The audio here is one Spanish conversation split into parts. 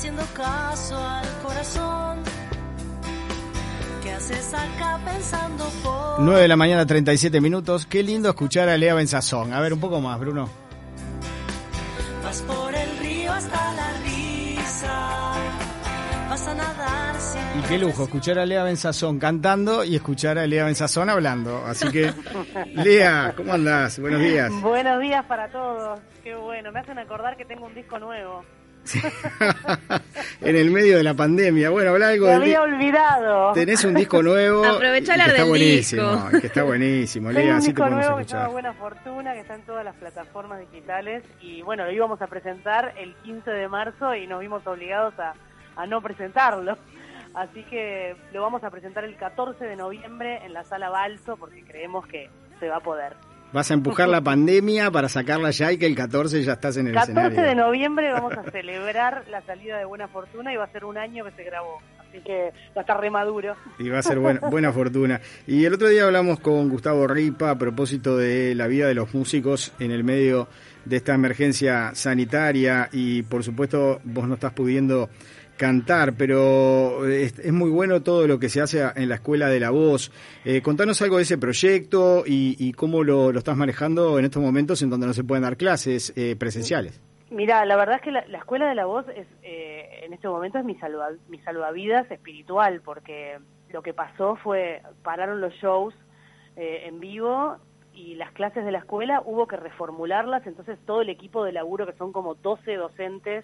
haciendo caso al corazón. ¿Qué haces acá pensando por...? 9 de la mañana, 37 minutos. Qué lindo escuchar a Lea Benzazón. A ver, un poco más, Bruno. Vas por el río hasta la risa. Vas a nadar sin... Y qué lujo escuchar a Lea Benzazón cantando y escuchar a Lea Benzazón hablando. Así que, Lea, ¿cómo andás? Buenos días. Buenos días para todos. Qué bueno, me hacen acordar que tengo un disco nuevo. En el medio de la pandemia. Bueno, habla algo Me de... había olvidado. Tenés un disco nuevo. Aprovechá hablar del buenísimo, disco. Que está buenísimo, Tengo Lea, un así te disco podemos nuevo que se llama escuchar. Buena Fortuna, que está en todas las plataformas digitales. Y bueno, lo íbamos a presentar el 15 de marzo y nos vimos obligados a no presentarlo. Así que lo vamos a presentar el 14 de noviembre en la Sala Balso porque creemos que se va a poder. Vas a empujar la pandemia para sacarla ya y que el 14 ya estás en el 14 escenario. de noviembre vamos a celebrar la salida de Buena Fortuna y va a ser un año que se grabó. Así que va a estar re maduro. Y va a ser buena fortuna. Y el otro día hablamos con Gustavo Ripa a propósito de la vida de los músicos en el medio de esta emergencia sanitaria y por supuesto vos no estás pudiendo cantar, pero es muy bueno todo lo que se hace en la Escuela de la Voz. Contanos algo de ese proyecto y cómo lo estás manejando en estos momentos en donde no se pueden dar clases presenciales. Mira, la verdad es que la Escuela de la Voz es, en este momento es mi salvavidas espiritual, porque lo que pasó fue, pararon los shows en vivo y las clases de la escuela hubo que reformularlas, entonces todo el equipo de laburo, que son como 12 docentes,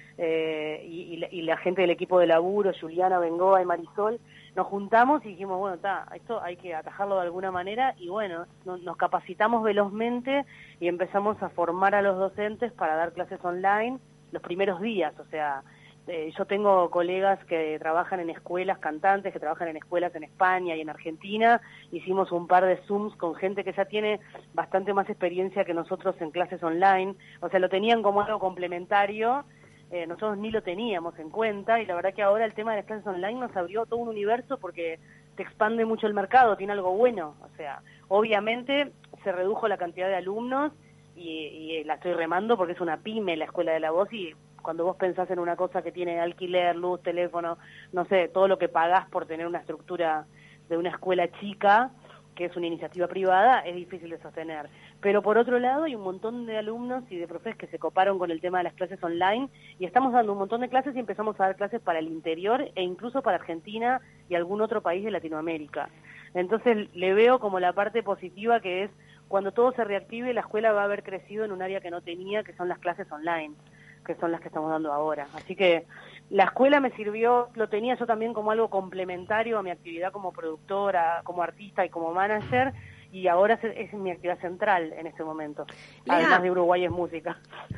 y la gente del equipo de laburo, Juliana, Bengoa y Marisol, nos juntamos y dijimos, bueno, esto hay que atajarlo de alguna manera, y bueno, nos capacitamos velozmente y empezamos a formar a los docentes para dar clases online los primeros días. O sea, yo tengo colegas que trabajan en escuelas, cantantes que trabajan en escuelas en España y en Argentina. Hicimos un par de Zooms con gente que ya tiene bastante más experiencia que nosotros en clases online, o sea, lo tenían como algo complementario. Nosotros ni lo teníamos en cuenta, y la verdad que ahora el tema de las clases online nos abrió todo un universo porque te expande mucho el mercado, tiene algo bueno. O sea, obviamente se redujo la cantidad de alumnos y la estoy remando porque es una pyme la Escuela de la Voz, y cuando vos pensás en una cosa que tiene alquiler, luz, teléfono, no sé, todo lo que pagás por tener una estructura de una escuela chica, que es una iniciativa privada, es difícil de sostener. Pero por otro lado hay un montón de alumnos y de profes que se coparon con el tema de las clases online, y estamos dando un montón de clases y empezamos a dar clases para el interior e incluso para Argentina y algún otro país de Latinoamérica. Entonces le veo como la parte positiva, que es cuando todo se reactive, la escuela va a haber crecido en un área que no tenía, que son las clases online, que son las que estamos dando ahora. Así que la escuela me sirvió, lo tenía yo también como algo complementario a mi actividad como productora, como artista y como manager, y ahora es mi actividad central en este momento, además de Uruguay es Música.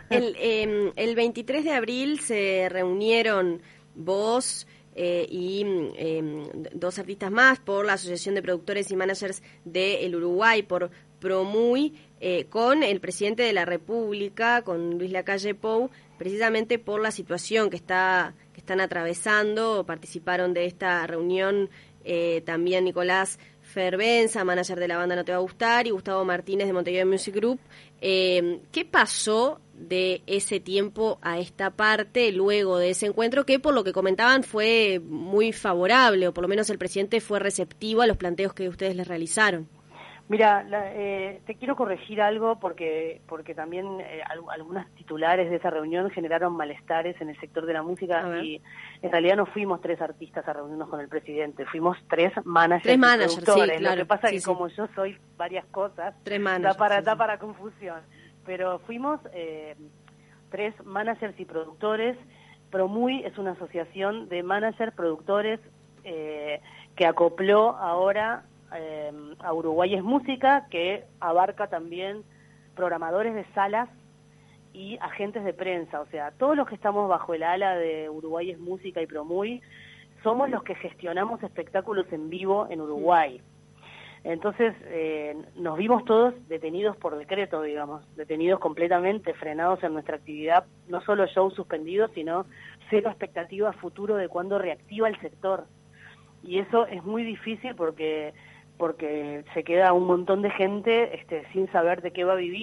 El 23 de abril se reunieron vos y dos artistas más por la Asociación de Productores y Managers del Uruguay, por Promuy, con el presidente de la República, con Luis Lacalle Pou, precisamente por la situación que están atravesando. Participaron de esta reunión también Nicolás Fervenza, manager de la banda No Te Va a Gustar, y Gustavo Martínez de Montevideo Music Group. ¿Qué pasó de ese tiempo a esta parte luego de ese encuentro, que por lo que comentaban fue muy favorable, o por lo menos el presidente fue receptivo a los planteos que ustedes les realizaron? Mira, te quiero corregir algo porque también algunas titulares de esa reunión generaron malestares en el sector de la música, y en realidad no fuimos 3 artistas a reunirnos con el presidente, fuimos 3 managers, productores. Sí, claro. Lo que pasa es que como yo soy varias cosas, 3 managers, da para confusión, pero fuimos 3 managers y productores. Promuy es una asociación de managers, productores que acopló ahora a Uruguay es Música, que abarca también programadores de salas y agentes de prensa. O sea, todos los que estamos bajo el ala de Uruguay es Música y Promuy somos los que gestionamos espectáculos en vivo en Uruguay. Entonces nos vimos todos detenidos por decreto, digamos, detenidos completamente, frenados en nuestra actividad, no solo shows suspendidos, sino cero expectativa a futuro de cuándo reactiva el sector. Y eso es muy difícil porque se queda un montón de gente sin saber de qué va a vivir.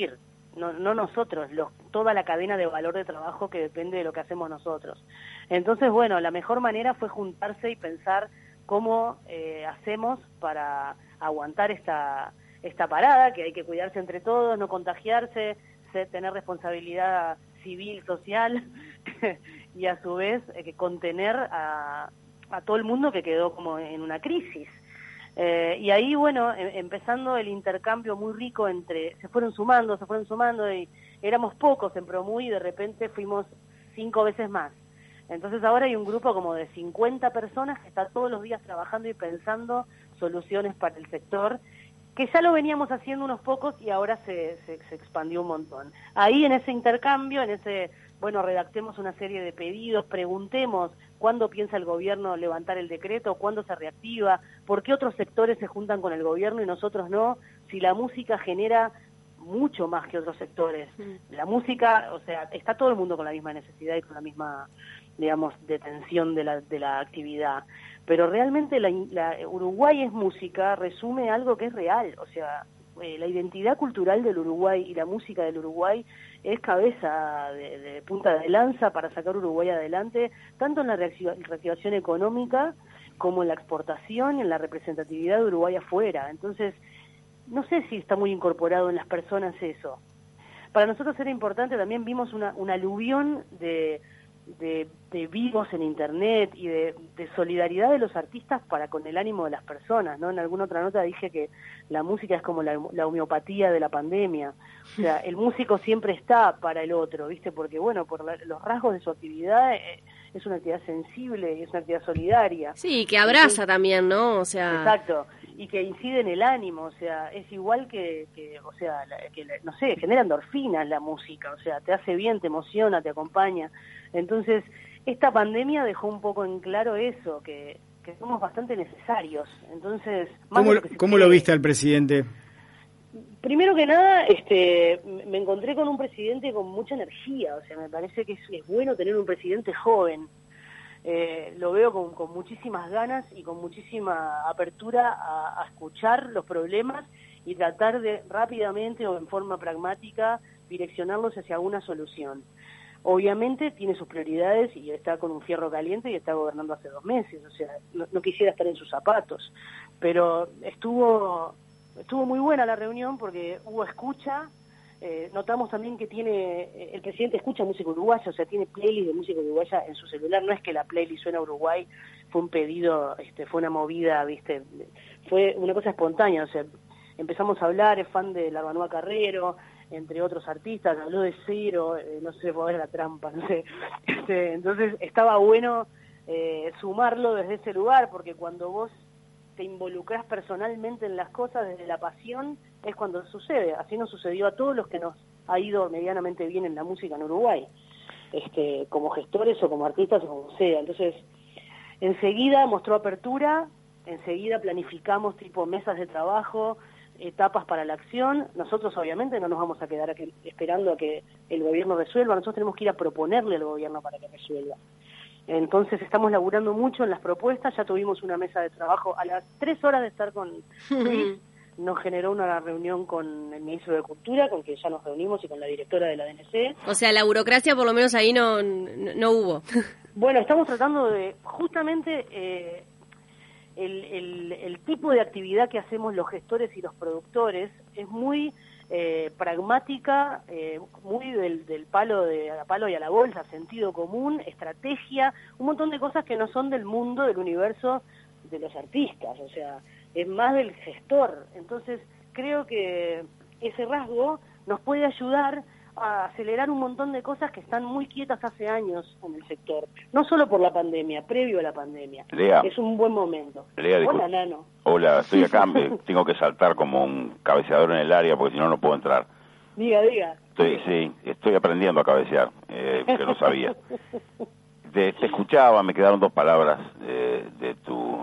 no nosotros, toda la cadena de valor de trabajo que depende de lo que hacemos nosotros. Entonces, bueno, la mejor manera fue juntarse y pensar cómo hacemos para aguantar esta parada, que hay que cuidarse entre todos, no contagiarse, tener responsabilidad civil, social, y a su vez contener a todo el mundo que quedó como en una crisis. Y ahí, bueno, empezando el intercambio muy rico se fueron sumando, y éramos pocos en Promuy y de repente fuimos 5 veces más. Entonces ahora hay un grupo como de 50 personas que está todos los días trabajando y pensando soluciones para el sector, que ya lo veníamos haciendo unos pocos y ahora se expandió un montón. Ahí en ese intercambio, redactemos una serie de pedidos, preguntemos cuándo piensa el gobierno levantar el decreto, cuándo se reactiva, por qué otros sectores se juntan con el gobierno y nosotros no, si la música genera mucho más que otros sectores. La música, o sea, está todo el mundo con la misma necesidad y con la misma, digamos, detención de la actividad. Pero realmente la Uruguay es música, resume algo que es real, o sea, la identidad cultural del Uruguay y la música del Uruguay es cabeza de punta de lanza para sacar Uruguay adelante, tanto en la reactivación económica como en la exportación y en la representatividad de Uruguay afuera. Entonces, no sé si está muy incorporado en las personas eso. Para nosotros era importante, también vimos una aluvión de vivos en internet y de solidaridad de los artistas para con el ánimo de las personas, ¿no? En alguna otra nota dije que la música es como la homeopatía de la pandemia. O sea, el músico siempre está para el otro, ¿viste? Porque, bueno, por los rasgos de su actividad es una actividad sensible y es una actividad solidaria. Sí, que abraza también, ¿no? O sea... Exacto. Y que incide en el ánimo, o sea, es igual no sé, genera endorfinas la música, o sea, te hace bien, te emociona, te acompaña. Entonces, esta pandemia dejó un poco en claro eso, que somos bastante necesarios. Entonces, ¿Cómo lo viste al presidente? Primero que nada, me encontré con un presidente con mucha energía, o sea, me parece que es bueno tener un presidente joven. Lo veo con muchísimas ganas y con muchísima apertura a escuchar los problemas y tratar de rápidamente o en forma pragmática direccionarlos hacia alguna solución. Obviamente tiene sus prioridades y está con un fierro caliente y está gobernando hace 2 meses, o sea, no quisiera estar en sus zapatos, pero estuvo muy buena la reunión porque hubo escucha. Notamos también que el presidente escucha música uruguaya, o sea, tiene playlist de música uruguaya en su celular, no es que la playlist suena a Uruguay, fue un pedido, fue una movida, ¿viste? Fue una cosa espontánea, o sea, empezamos a hablar, es fan de Larbanúa Carrero, entre otros artistas, habló de Cero, no sé, fue a ver la trampa, no sé. Entonces estaba bueno sumarlo desde ese lugar, porque cuando vos te involucrás personalmente en las cosas desde la pasión, es cuando sucede. Así nos sucedió a todos los que nos ha ido medianamente bien en la música en Uruguay, como gestores o como artistas o como sea. Entonces, enseguida mostró apertura, enseguida planificamos tipo mesas de trabajo, etapas para la acción. Nosotros obviamente no nos vamos a quedar aquí esperando a que el gobierno resuelva, nosotros tenemos que ir a proponerle al gobierno para que resuelva. Entonces estamos laburando mucho en las propuestas, ya tuvimos una mesa de trabajo a las 3 horas de estar con Luis, nos generó una reunión con el ministro de Cultura, con que ya nos reunimos, y con la directora de la DNC. O sea, la burocracia por lo menos ahí no hubo. Bueno, estamos tratando de, justamente, el tipo de actividad que hacemos los gestores y los productores es muy pragmática, muy del palo y a la bolsa, sentido común, estrategia, un montón de cosas que no son del mundo, del universo de los artistas, o sea, es más del gestor. Entonces creo que ese rasgo nos puede ayudar a acelerar un montón de cosas que están muy quietas hace años en el sector, no solo por la pandemia, previo a la pandemia. Lea, es un buen momento. Lea, hola, Nano. Hola, estoy acá, tengo que saltar como un cabeceador en el área porque si no, no puedo entrar. Diga. Estoy aprendiendo a cabecear, que no sabía. Te escuchaba, me quedaron 2 palabras de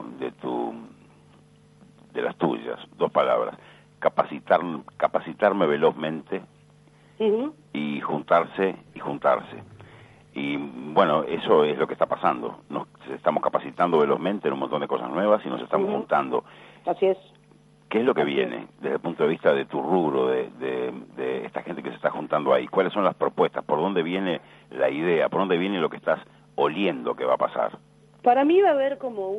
las tuyas, 2 palabras. Capacitarme velozmente. Uh-huh. Y juntarse. Y bueno, eso es lo que está pasando. Nos estamos capacitando velozmente en un montón de cosas nuevas y nos estamos juntando. Así es. ¿Qué es lo que viene desde el punto de vista de tu rubro, de esta gente que se está juntando? presentando ahí? ¿Cuáles son las propuestas? ¿Por dónde viene la idea? ¿Por dónde viene lo que estás oliendo que va a pasar? Para mí va a haber como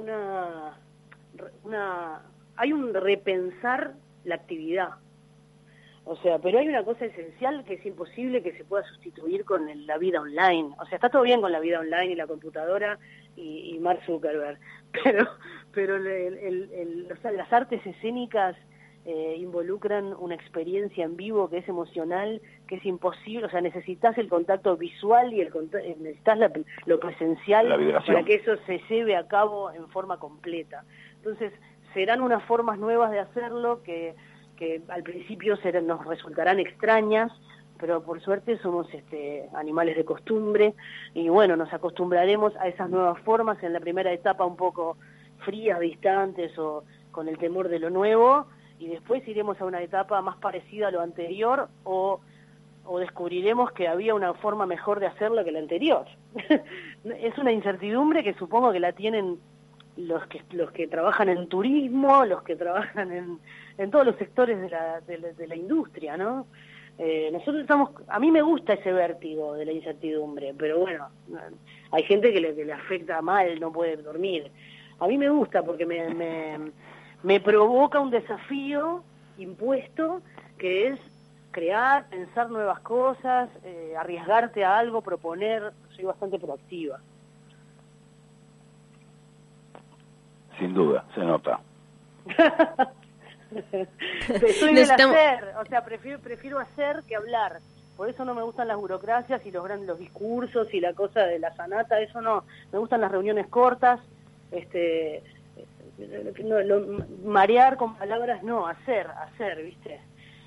hay un repensar la actividad. O sea, pero hay una cosa esencial que es imposible que se pueda sustituir con la vida online. O sea, está todo bien con la vida online y la computadora y Mark Zuckerberg, pero las artes escénicas involucran una experiencia en vivo que es emocional, que es imposible. O sea, necesitas el contacto visual y necesitas lo presencial para que eso se lleve a cabo en forma completa. Entonces, serán unas formas nuevas de hacerlo que al principio nos resultarán extrañas, pero por suerte somos animales de costumbre y bueno, nos acostumbraremos a esas nuevas formas en la primera etapa un poco frías, distantes o con el temor de lo nuevo, y después iremos a una etapa más parecida a lo anterior o descubriremos que había una forma mejor de hacerlo que la anterior. Es una incertidumbre que supongo que la tienen los que trabajan en turismo, los que trabajan en todos los sectores de la industria, ¿no? Nosotros a mí me gusta ese vértigo de la incertidumbre, pero bueno, hay gente que le afecta mal, no puede dormir. A mí me gusta porque me provoca un desafío impuesto que es crear, pensar nuevas cosas, arriesgarte a algo, proponer. Soy bastante proactiva. Sin duda, se nota. Soy del hacer, o sea, prefiero hacer que hablar. Por eso no me gustan las burocracias y los discursos y la cosa de la sanata, eso no. Me gustan las reuniones cortas, marear con palabras, no, hacer, ¿viste?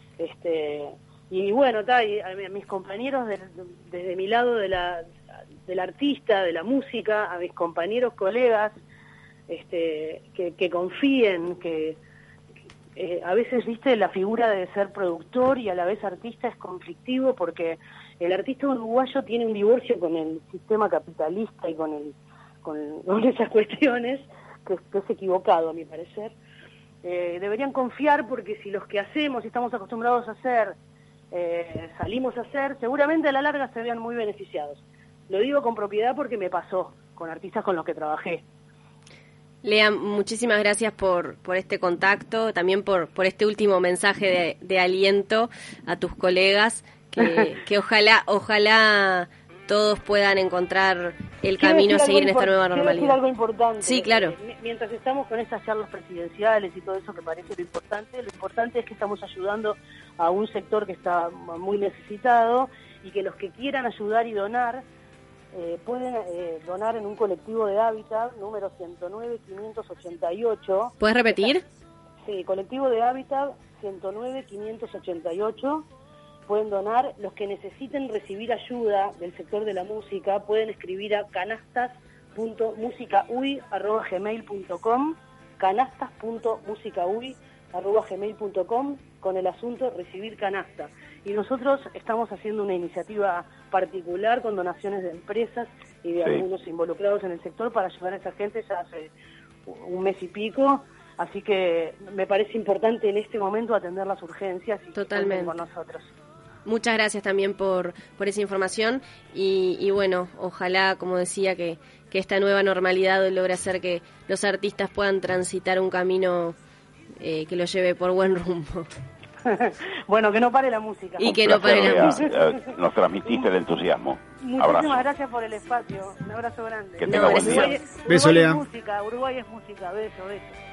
Y bueno, a mis compañeros desde mi lado del artista, de la música, a mis compañeros, colegas, que confíen, que a veces, viste, la figura de ser productor y a la vez artista es conflictivo porque el artista uruguayo tiene un divorcio con el sistema capitalista y con esas cuestiones que es equivocado a mi parecer. Deberían confiar porque si los que hacemos y estamos acostumbrados a hacer salimos a hacer, seguramente a la larga se vean muy beneficiados. Lo digo con propiedad porque me pasó con artistas con los que trabajé. Lea, muchísimas gracias por este contacto, también por este último mensaje de aliento a tus colegas, que ojalá todos puedan encontrar el camino a seguir en esta nueva normalidad. Quiero decir algo importante. Sí, claro. Mientras estamos con estas charlas presidenciales y todo eso que parece lo importante es que estamos ayudando a un sector que está muy necesitado y que los que quieran ayudar y donar pueden donar en un colectivo de Hábitat, número 109-588. ¿Puedes repetir? Sí, colectivo de Hábitat 109-588. Pueden donar. Los que necesiten recibir ayuda del sector de la música pueden escribir a canastas.musicaui@gmail.com, canastas.musicaui@gmail.com con el asunto recibir canasta. Y nosotros estamos haciendo una iniciativa particular con donaciones de empresas y de algunos involucrados en el sector para ayudar a esa gente ya hace un mes y pico. Así que me parece importante en este momento atender las urgencias y totalmente con nosotros. Muchas gracias también por esa información y bueno, ojalá, como decía, que esta nueva normalidad logre hacer que los artistas puedan transitar un camino que los lleve por buen rumbo. Bueno, que no pare la música. Y que no pare la música. Nos transmitiste el entusiasmo. Muchísimas gracias por el espacio. Un abrazo grande. Que tenga buen día. Beso, Lea. Uruguay es música. Beso.